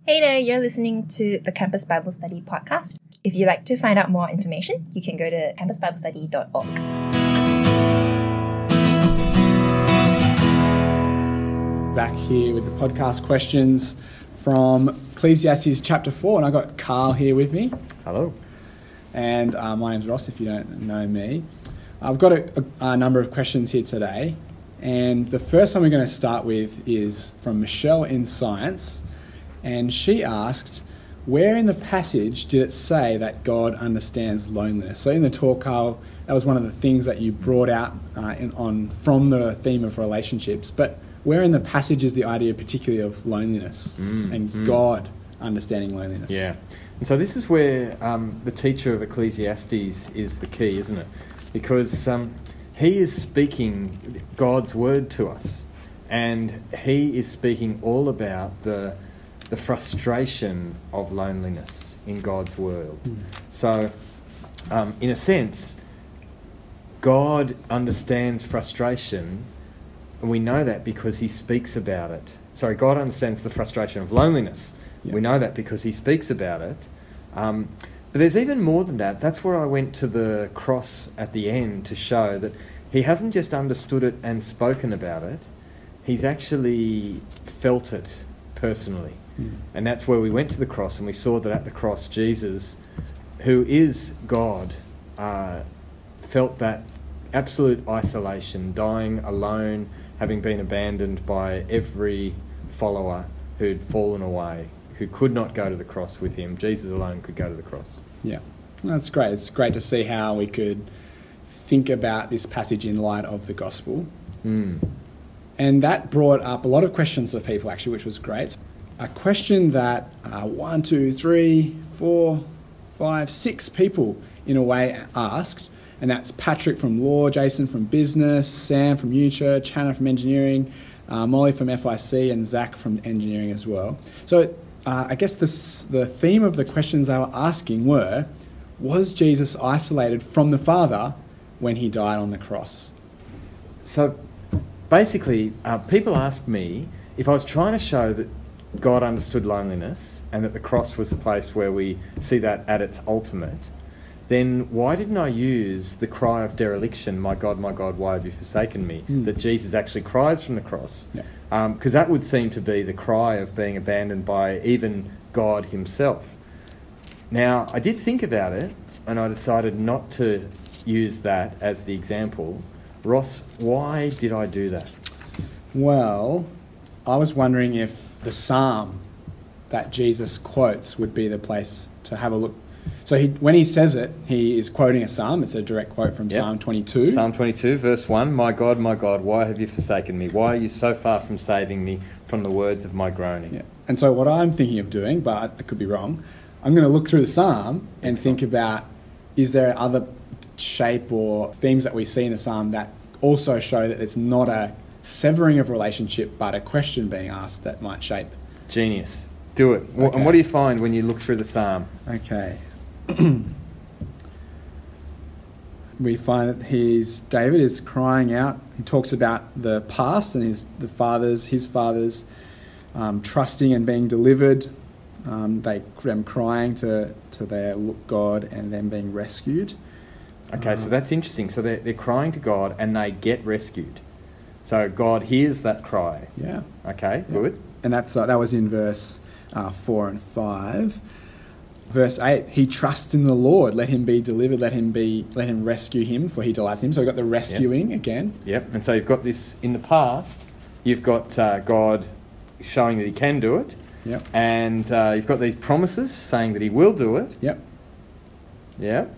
Hey there, you're listening to the Campus Bible Study podcast. If you'd like to find out more information, you can go to campusbiblestudy.org. Back here with the podcast questions from Ecclesiastes chapter 4, and I've got Carl here with me. Hello. And my name's Ross, if you don't know me. I've got a number of questions here today, and the first one we're going to start with is from Michelle in Science, and she asked, where in the passage did it say that God understands loneliness? So in the talk, Carl, that was one of the things that you brought out from the theme of relationships, but where in the passage is the idea particularly of loneliness and God understanding loneliness? Yeah. And so this is where the teacher of Ecclesiastes is the key, isn't it? Because he is speaking God's word to us, and he is speaking all about the frustration of loneliness in God's world. So, in a sense, God understands frustration, and we know that because he speaks about it. Sorry, God understands the frustration of loneliness. Yeah. We know that because he speaks about it. But there's even more than that. That's where I went to the cross at the end to show that he hasn't just understood it and spoken about it, he's actually felt it personally. And that's where we went to the cross, and we saw that at the cross Jesus, who is God, felt that absolute isolation, dying alone, having been abandoned by every follower who'd fallen away, who could not go to the cross with him. Jesus alone could go to the cross. Yeah, that's great. It's great to see how we could think about this passage in light of the gospel. And that brought up a lot of questions for people, actually, which was great. A question that 6 people, in a way, asked, and that's Patrick from Law, Jason from Business, Sam from Unichurch, Hannah from Engineering, Molly from FIC, and Zach from Engineering as well. So I guess the theme of the questions they were asking were, was Jesus isolated from the Father when he died on the cross? So basically, people asked me if I was trying to show that God understood loneliness and that the cross was the place where we see that at its ultimate, then why didn't I use the cry of dereliction, my God, why have you forsaken me, that Jesus actually cries from the cross? Because that would seem to be the cry of being abandoned by even God himself. Now, I did think about it, and I decided not to use that as the example. Ross, why did I do that? Well, I was wondering if the psalm that Jesus quotes would be the place to have a look. So when he says it, he is quoting a psalm. It's a direct quote from Psalm 22. Psalm 22, verse 1, my God, why have you forsaken me? Why are you so far from saving me from the words of my groaning? Yeah. And so what I'm thinking of doing, but I could be wrong, I'm going to look through the psalm and think about, is there other shape or themes that we see in the psalm that also show that it's not a severing of relationship, but a question being asked that might shape. Genius. Do it. Okay. And what do you find when you look through the psalm? Okay. We find that David is crying out. He talks about the past and his fathers trusting and being delivered. Them crying to their God and them being rescued. Okay, so that's interesting. So they're crying to God and they get rescued. So God hears that cry. Yeah. Okay, yeah. Good. And that was in verse 4 and 5. Verse 8, he trusts in the Lord. Let him be delivered. Let him rescue him, for he delights in him. So we've got the rescuing again. Yep. And so you've got this in the past. You've got God showing that he can do it. Yep. And you've got these promises saying that he will do it. Yep. Yep.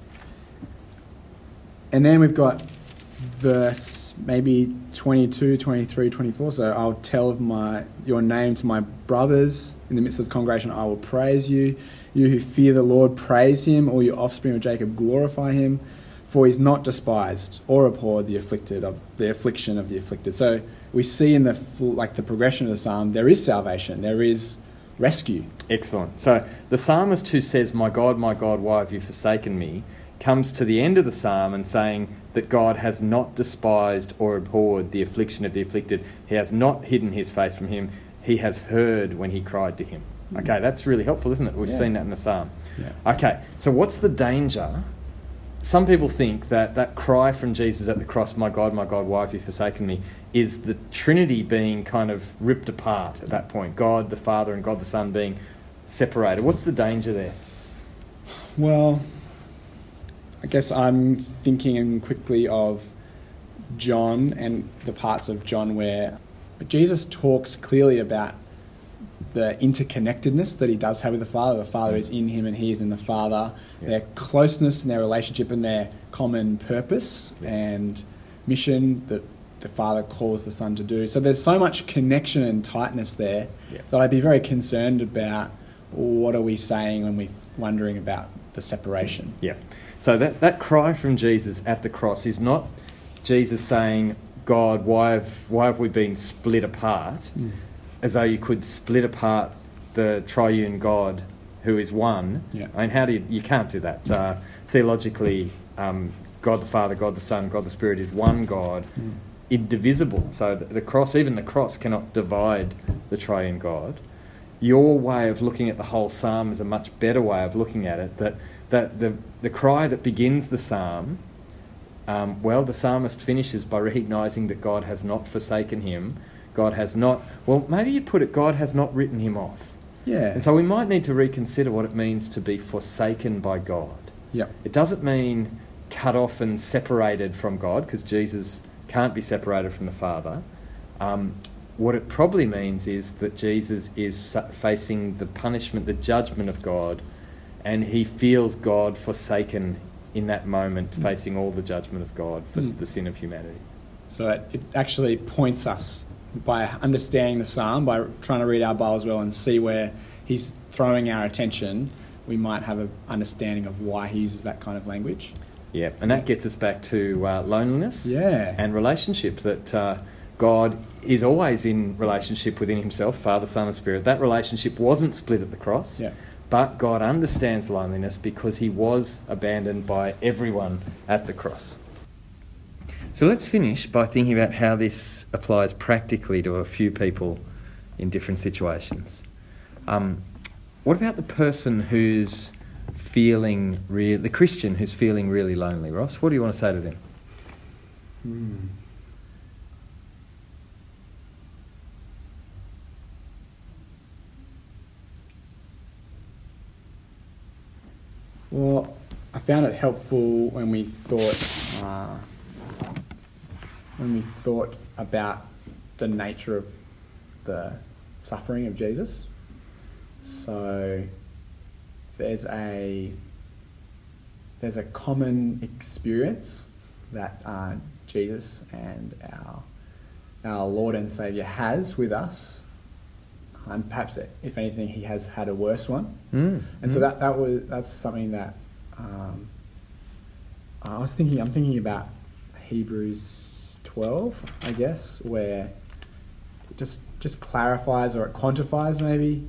And then we've got verse maybe 22, 23, 24. So I'll tell of your name to my brothers. In the midst of the congregation, I will praise you. You who fear the Lord, praise him. All your offspring of Jacob, glorify him. For he's not despised or abhorred the affliction of the afflicted. So we see in the progression of the psalm, there is salvation. There is rescue. Excellent. So the psalmist who says, my God, why have you forsaken me, comes to the end of the psalm and saying that God has not despised or abhorred the affliction of the afflicted. He has not hidden his face from him. He has heard when he cried to him. Okay, that's really helpful, isn't it? We've seen that in the psalm. Yeah. Okay, so what's the danger? Some people think that cry from Jesus at the cross, my God, why have you forsaken me, is the Trinity being kind of ripped apart at that point. God the Father and God the Son being separated. What's the danger there? Well, I guess I'm thinking quickly of John and the parts of John where Jesus talks clearly about the interconnectedness that he does have with the Father. The Father is in him and he is in the Father. Their closeness and their relationship and their common purpose and mission that the Father calls the Son to do. So there's so much connection and tightness there that I'd be very concerned about what are we saying when we're wondering about the separation. Yeah. So that cry from Jesus at the cross is not Jesus saying, God, why have we been split apart? As though you could split apart the triune God who is one. Yeah. I mean, you can't do that. Theologically, God the Father, God the Son, God the Spirit is one God, indivisible. So the cross, even the cross, cannot divide the triune God. Your way of looking at the whole psalm is a much better way of looking at it, that the cry that begins the psalm, the psalmist finishes by recognising that God has not forsaken him. God has not, maybe you put it, God has not written him off. Yeah. And so we might need to reconsider what it means to be forsaken by God. Yeah. It doesn't mean cut off and separated from God, because Jesus can't be separated from the Father. What it probably means is that Jesus is facing the punishment, the judgment of God, and he feels God forsaken in that moment, facing all the judgment of God for the sin of humanity. So it actually points us, by understanding the psalm, by trying to read our Bibles well and see where he's throwing our attention, we might have an understanding of why he uses that kind of language. Yeah, and that gets us back to loneliness and relationship, that God is always in relationship within himself, Father, Son and Spirit. That relationship wasn't split at the cross, but God understands loneliness because he was abandoned by everyone at the cross. So let's finish by thinking about how this applies practically to a few people in different situations. What about the person who's feeling the Christian who's feeling really lonely, Ross? What do you want to say to them? Well, I found it helpful when we thought about the nature of the suffering of Jesus. So there's a common experience that Jesus and our Lord and Saviour has with us, and perhaps if anything he has had a worse one. So that's something that I'm thinking about Hebrews 12, I guess, where it just clarifies, or it quantifies maybe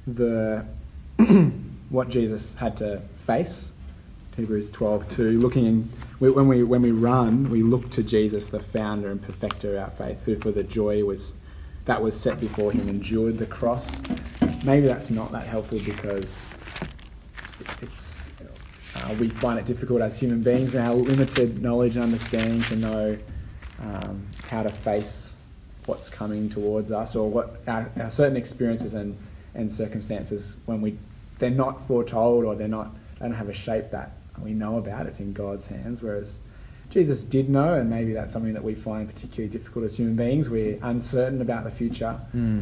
what Jesus had to face. Hebrews 12:2, when we run, we look to Jesus, the founder and perfecter of our faith, who for the joy that was set before him endured the cross. Maybe that's not that helpful because we find it difficult as human beings and our limited knowledge and understanding to know how to face what's coming towards us, or what our certain experiences and circumstances when they're not foretold, or they don't have a shape that we know about. It's in God's hands, whereas Jesus did know, and maybe that's something that we find particularly difficult as human beings. We're uncertain about the future,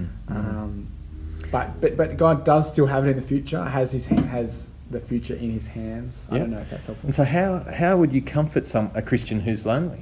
but God does still have it in the future. Has the future in his hands. I don't know if that's helpful. And so how would you comfort a Christian who's lonely?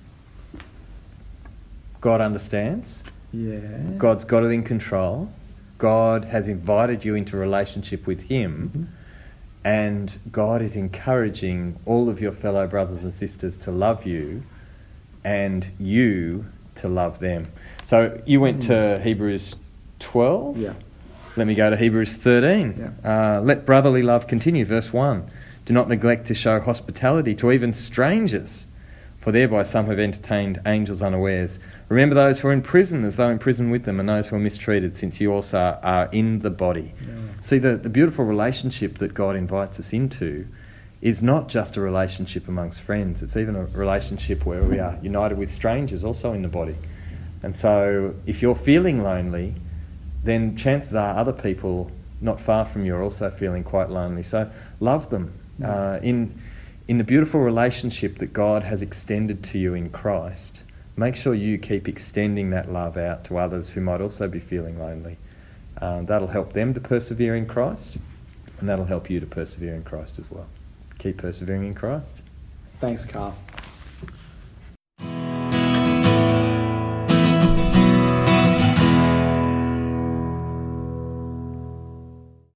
God understands. Yeah. God's got it in control. God has invited you into relationship with him, and God is encouraging all of your fellow brothers and sisters to love you, and you to love them. So you went to Hebrews 12? Yeah. Let me go to Hebrews 13. Yeah. Let brotherly love continue, verse 1. Do not neglect to show hospitality to even strangers, For thereby some have entertained angels unawares. Remember those who are in prison, as though in prison with them, and those who are mistreated, since you also are in the body. Yeah. See, the beautiful relationship that God invites us into is not just a relationship amongst friends. It's even a relationship where we are united with strangers also in the body. And so if you're feeling lonely, then chances are other people not far from you are also feeling quite lonely. So love them. In the beautiful relationship that God has extended to you in Christ, make sure you keep extending that love out to others who might also be feeling lonely. That'll help them to persevere in Christ, and that'll help you to persevere in Christ as well. Keep persevering in Christ. Thanks, Carl.